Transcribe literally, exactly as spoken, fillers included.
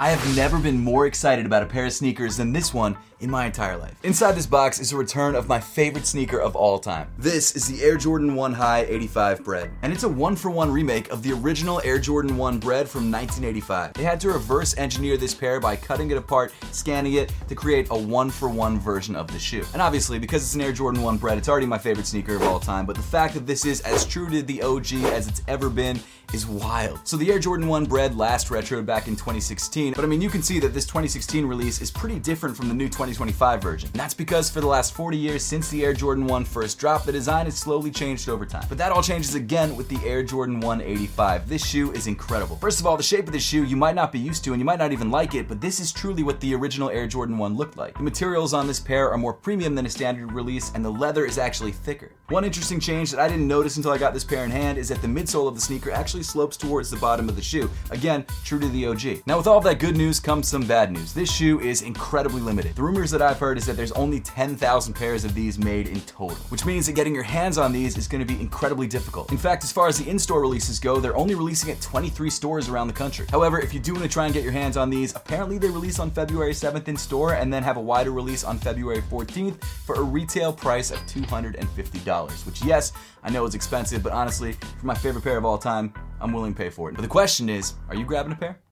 I have never been more excited about a pair of sneakers than this one in my entire life. Inside this box is a return of my favorite sneaker of all time. This is the Air Jordan one High eighty-five Bred, and it's a one-for-one remake of the original Air Jordan one Bred from nineteen eighty-five. They had to reverse engineer this pair by cutting it apart, scanning it to create a one-for-one version of the shoe. And obviously, because it's an Air Jordan one Bred, it's already my favorite sneaker of all time, but the fact that this is as true to the O G as it's ever been is wild. So the Air Jordan one Bred last retroed back in twenty sixteen, but I mean, you can see that this twenty sixteen release is pretty different from the new twenty twenty-five version. And that's because for the last forty years since the Air Jordan one first dropped, the design has slowly changed over time. But that all changes again with the Air Jordan one eighty-five. This shoe is incredible. First of all, the shape of this shoe you might not be used to and you might not even like it, but this is truly what the original Air Jordan one looked like. The materials on this pair are more premium than a standard release, and the leather is actually thicker. One interesting change that I didn't notice until I got this pair in hand is that the midsole of the sneaker actually slopes towards the bottom of the shoe. Again, true to the O G. Now with all of that good news comes some bad news. This shoe is incredibly limited. The rumors that I've heard is that there's only ten thousand pairs of these made in total, which means that getting your hands on these is going to be incredibly difficult. In fact, as far as the in-store releases go, they're only releasing at twenty-three stores around the country. However, if you do want to try and get your hands on these, apparently they release on February seventh in store and then have a wider release on February fourteenth for a retail price of two hundred fifty dollars, which yes, I know is expensive, but honestly, for my favorite pair of all time, I'm willing to pay for it. But the question is, are you grabbing a pair?